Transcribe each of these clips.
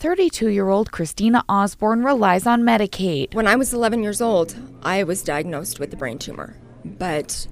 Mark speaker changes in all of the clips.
Speaker 1: 32-year-old Christina Osborne relies on Medicaid.
Speaker 2: When I was 11 years old, I was diagnosed with a brain tumor, but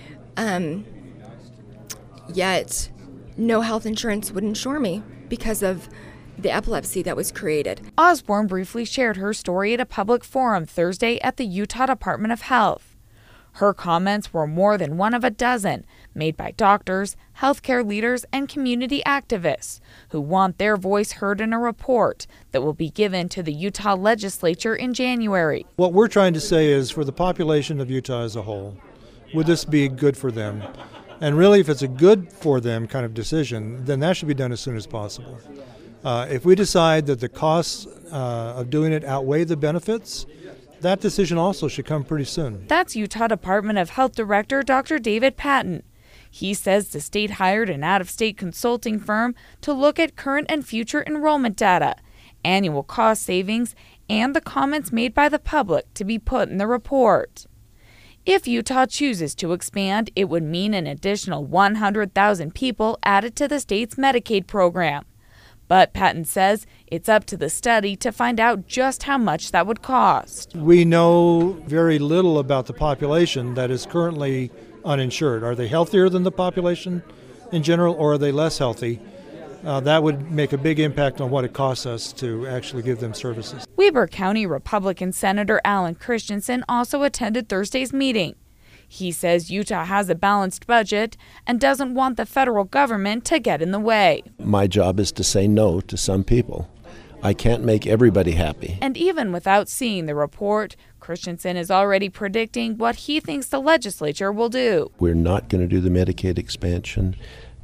Speaker 2: yet no health insurance would insure me because of the epilepsy that was created.
Speaker 1: Osborne briefly shared her story at a public forum Thursday at the Utah Department of Health. Her comments were more than one of a dozen made by doctors, healthcare leaders, and community activists who want their voice heard in a report that will be given to the Utah legislature in January.
Speaker 3: What we're trying to say is, for the population of Utah as a whole, would this be good for them? And really, if it's a good for them kind of decision, then that should be done as soon as possible. If we decide that the costs of doing it outweigh the benefits, that decision also should come pretty soon.
Speaker 1: That's Utah Department of Health Director Dr. David Patton. He says the state hired an out-of-state consulting firm to look at current and future enrollment data, annual cost savings, and the comments made by the public to be put in the report. If Utah chooses to expand, it would mean an additional 100,000 people added to the state's Medicaid program. But Patton says it's up to the study to find out just how much that would cost.
Speaker 3: We know very little about the population that is currently uninsured. Are they healthier than the population in general, or are they less healthy? That would make a big impact on what it costs us to actually give them services.
Speaker 1: Weber County Republican Senator Alan Christensen also attended Thursday's meeting. He says Utah has a balanced budget and doesn't want the federal government to get in the way.
Speaker 4: My job is to say no to some people. I can't make everybody happy.
Speaker 1: And even without seeing the report, Christensen is already predicting what he thinks the legislature will do.
Speaker 4: We're not going to do the Medicaid expansion.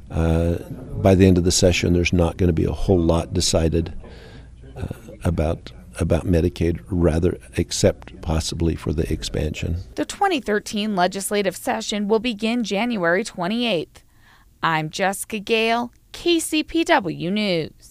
Speaker 4: By the end of the session, there's not going to be a whole lot decided about Medicaid, rather, except possibly for the expansion.
Speaker 1: The 2013 legislative session will begin January 28th. I'm Jessica Gale, KCPW News.